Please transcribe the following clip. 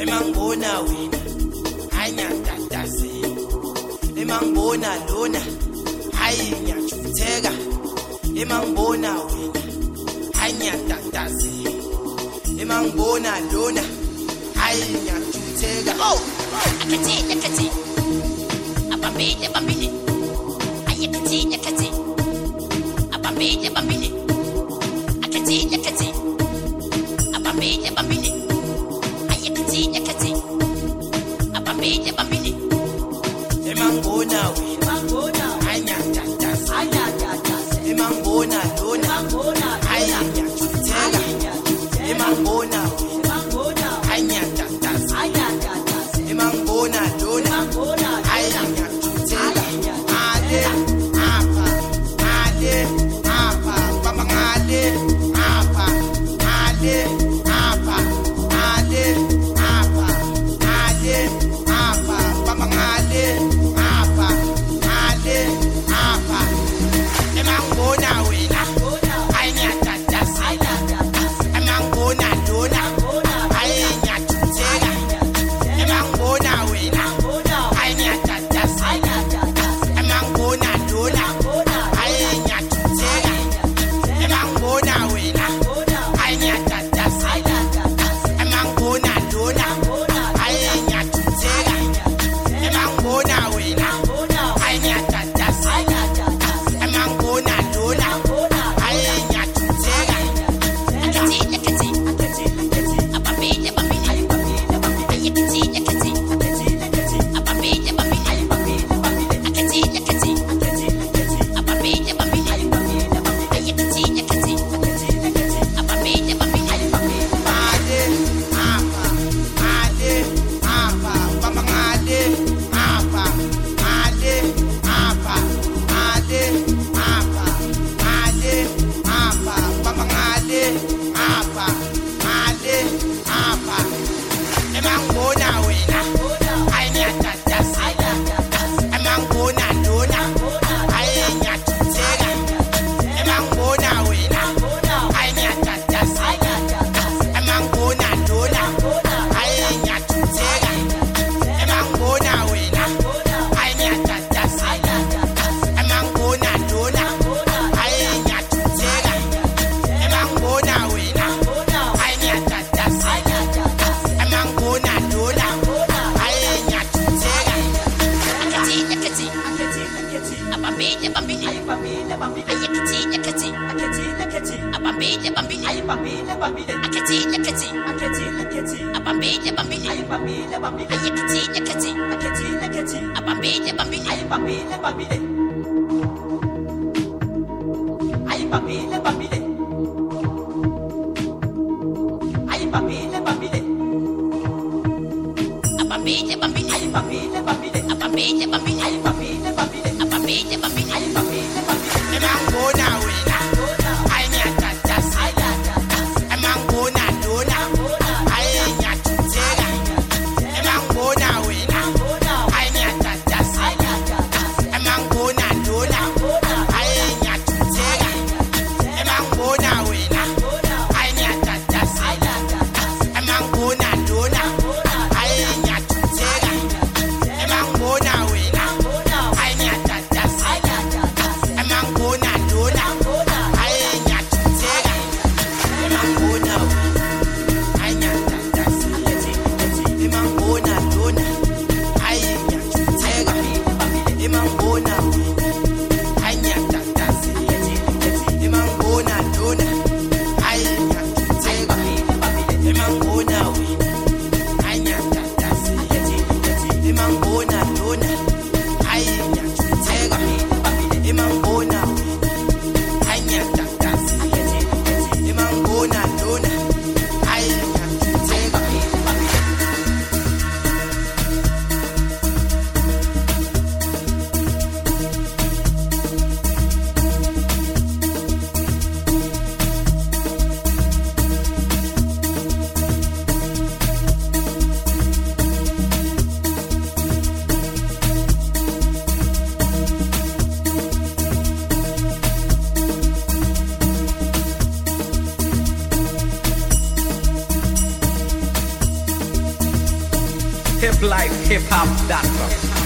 emangibona wena anyatatazela emangibona lona hayi ngiyajutheka emangibona wena anyatatazela emangibona lona hayi ngiyajutheka akathi abambile ayakathi abambile akathi abambile ayakathi abambile emangibona wena anyatatazela emangibona lona hayi ngiyajutheka emangibona wena anyatatazela emangibona lona hayi ngiyajutheka ale apha bamba ngale apha ale apha bamba ngale apha emangibona wena anyatatazela emangibona lona hayi ngiyajutheka emangibona wena anyatatazela emangibona lona hayi ngiyajutheka emangibona wena anyatatazela emangibona lona hayi ngiyajutheka emangibona wena anyatatazela emangibona lona hayi ngiyajutheka akathi abambile ayakathi abambile akathi abambile ayakathi abambile ale apha bamba ngale apha bamba ngale apha emangibona wena anyatatazela emangibona lona hayi ngiyajutheka emangibona wena anyatatazela emangibona lona hayi ngiyajutheka emangibona wena anyatatazela emangibona lona hayi ngiyajutheka emangibona wena anyatatazela emangibona lona hayi ngiyajutheka akathi abambile ayakathi abambile akathi abambile ayakathi abambile emangibona wena anyatatazela emangibona lona hayi ngiyajutheka emangibona wena anyatatazela emangibona lona hayi ngiyajutheka emangibona wena anyatatazela emangibona lona hayi ngiyajutheka emangibona wena hiplifehiphop.com.